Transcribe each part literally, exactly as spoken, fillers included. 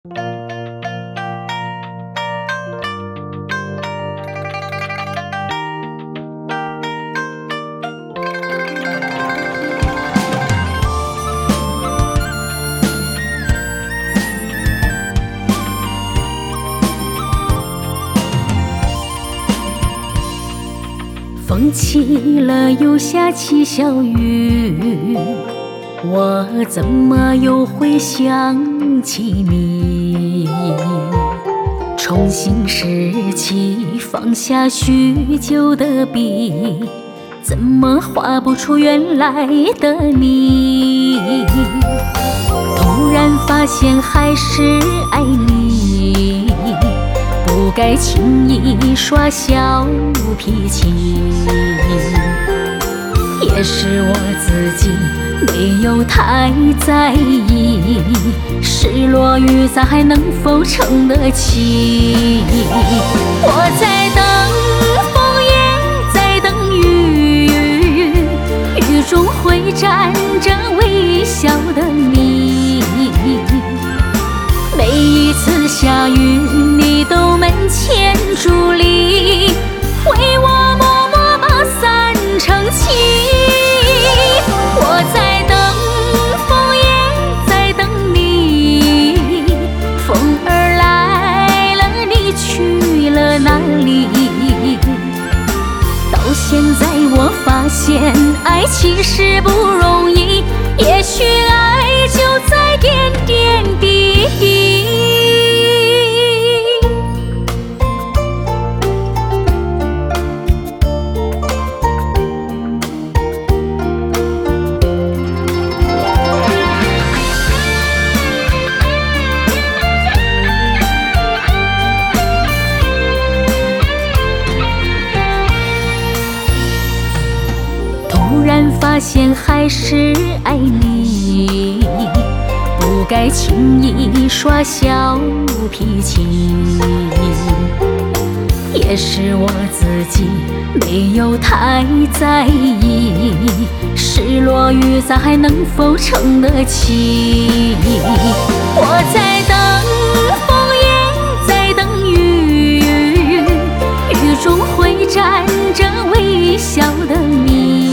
风起了又下起小雨，我怎么又会想起你？重新拾起放下许久的笔，怎么画不出原来的你？突然发现还是爱你，不该轻易耍小脾气，也是我自己没有太在意，失落与咱还能否撑得起？我在等风，也在等雨，雨中会站着微笑的你。每一次下雨，你都门前伫立，为我默默把伞撑起。我在等风，也在等你，风儿来了，你去了哪里？到现在我发现爱其实不容易，也许爱就在点点滴滴。突然发现还是爱你，不该轻易耍小脾气，也是我自己没有太在意，失落与咱还能否撑得起？我在等风，也在等雨，雨中会站着微笑的你。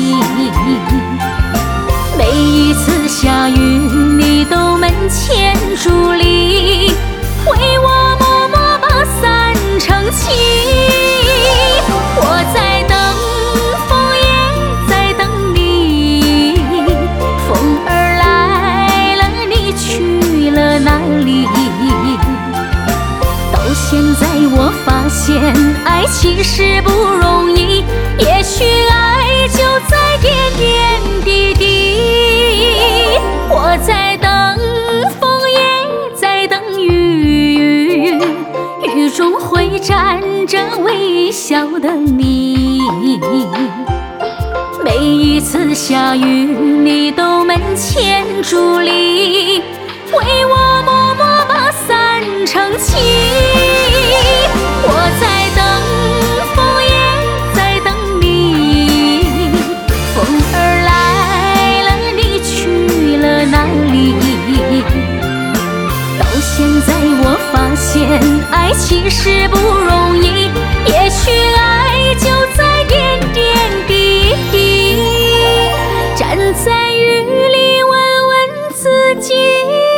每一次下雨，你都门前伫立，为我默默把伞撑起。我在等风，也在等你，风儿来了，你去了哪里？到现在我发现爱其实不容易，也许爱就在点点滴滴。我在等风，也在等雨，雨中会站着微笑的你。每一次下雨，你都门前伫立，为我默默把伞撑起。我在等风，也在等你，风儿来了，你去了哪里？到现在我发现爱其实不容易，也许爱就在点点滴滴。站在雨里问问自己。